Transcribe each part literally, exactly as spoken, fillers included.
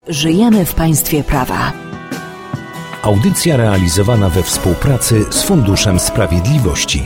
Żyjemy w państwie prawa. Audycja realizowana we współpracy z Funduszem Sprawiedliwości.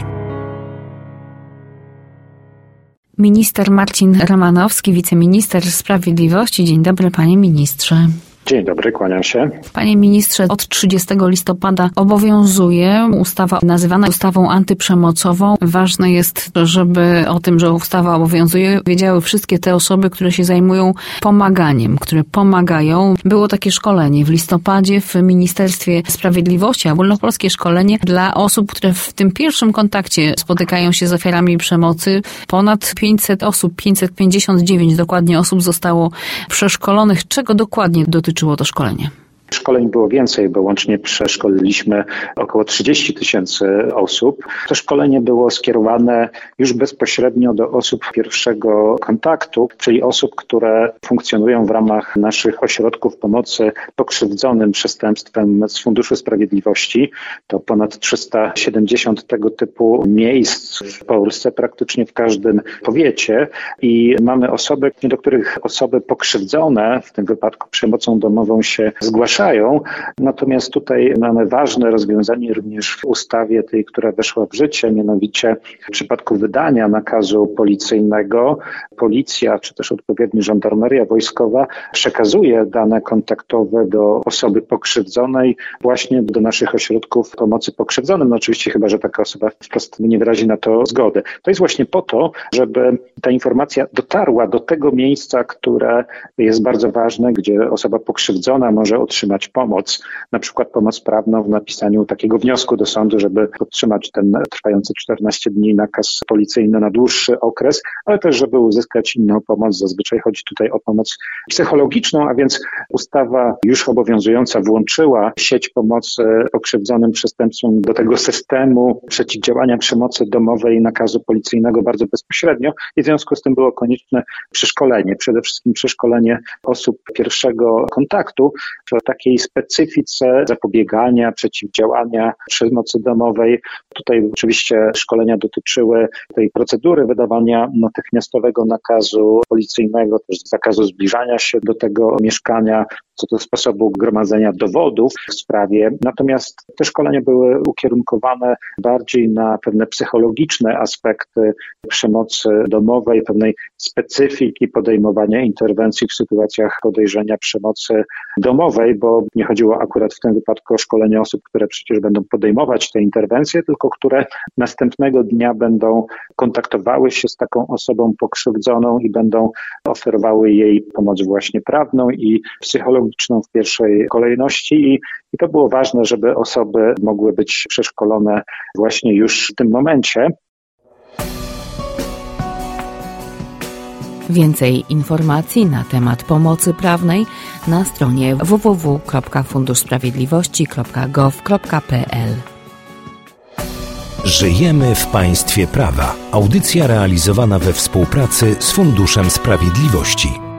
Minister Marcin Romanowski, wiceminister sprawiedliwości. Dzień dobry, panie ministrze. Dzień dobry, kłaniam się. Panie ministrze, od trzydziestego listopada obowiązuje ustawa nazywana ustawą antyprzemocową. Ważne jest, żeby o tym, że ustawa obowiązuje, wiedziały wszystkie te osoby, które się zajmują pomaganiem, które pomagają. Było takie szkolenie w listopadzie w Ministerstwie Sprawiedliwości, ogólnopolskie szkolenie dla osób, które w tym pierwszym kontakcie spotykają się z ofiarami przemocy. Ponad pięćset osób, pięćset pięćdziesiąt dziewięć dokładnie osób zostało przeszkolonych. Czego dokładnie dotyczyło to szkolenie? Szkoleń było więcej, bo łącznie przeszkoliliśmy około trzydzieści tysięcy osób. To szkolenie było skierowane już bezpośrednio do osób pierwszego kontaktu, czyli osób, które funkcjonują w ramach naszych ośrodków pomocy pokrzywdzonym przestępstwem z Funduszu Sprawiedliwości. To ponad trzysta siedemdziesiąt tego typu miejsc w Polsce, praktycznie w każdym powiecie. I mamy osoby, do których osoby pokrzywdzone, w tym wypadku przemocą domową, się zgłaszają. Natomiast tutaj mamy ważne rozwiązanie również w ustawie tej, która weszła w życie, mianowicie w przypadku wydania nakazu policyjnego policja czy też odpowiednio żandarmeria wojskowa przekazuje dane kontaktowe do osoby pokrzywdzonej właśnie do naszych ośrodków pomocy pokrzywdzonym. No oczywiście chyba, że taka osoba wprost nie wyrazi na to zgody. To jest właśnie po to, żeby ta informacja dotarła do tego miejsca, które jest bardzo ważne, gdzie osoba pokrzywdzona może otrzymać pomoc, na przykład pomoc prawną w napisaniu takiego wniosku do sądu, żeby podtrzymać ten trwający czternaście dni nakaz policyjny na dłuższy okres, ale też żeby uzyskać inną pomoc. Zazwyczaj chodzi tutaj o pomoc psychologiczną, a więc ustawa już obowiązująca włączyła sieć pomocy pokrzywdzonym przestępcom do tego systemu przeciwdziałania przemocy domowej nakazu policyjnego bardzo bezpośrednio i w związku z tym było konieczne przeszkolenie, przede wszystkim przeszkolenie osób pierwszego kontaktu w takiej specyfice zapobiegania, przeciwdziałania przemocy domowej. Tutaj oczywiście szkolenia dotyczyły tej procedury wydawania natychmiastowego nakazu policyjnego, też zakazu zbliżania się do tego mieszkania, co do sposobu gromadzenia dowodów w sprawie. Natomiast te szkolenia były ukierunkowane bardziej na pewne psychologiczne aspekty przemocy domowej, pewnej specyfiki podejmowania interwencji w sytuacjach podejrzenia przemocy domowej, bo nie chodziło akurat w tym wypadku o szkolenie osób, które przecież będą podejmować te interwencje, tylko które następnego dnia będą kontaktowały się z taką osobą pokrzywdzoną i będą oferowały jej pomoc właśnie prawną i psychologiczną w pierwszej kolejności. I, i to było ważne, żeby osoby mogły być przeszkolone właśnie już w tym momencie. Więcej informacji na temat pomocy prawnej na stronie w w w kropka fundusz sprawiedliwości kropka gov kropka p l. Żyjemy w państwie prawa. Audycja realizowana we współpracy z Funduszem Sprawiedliwości.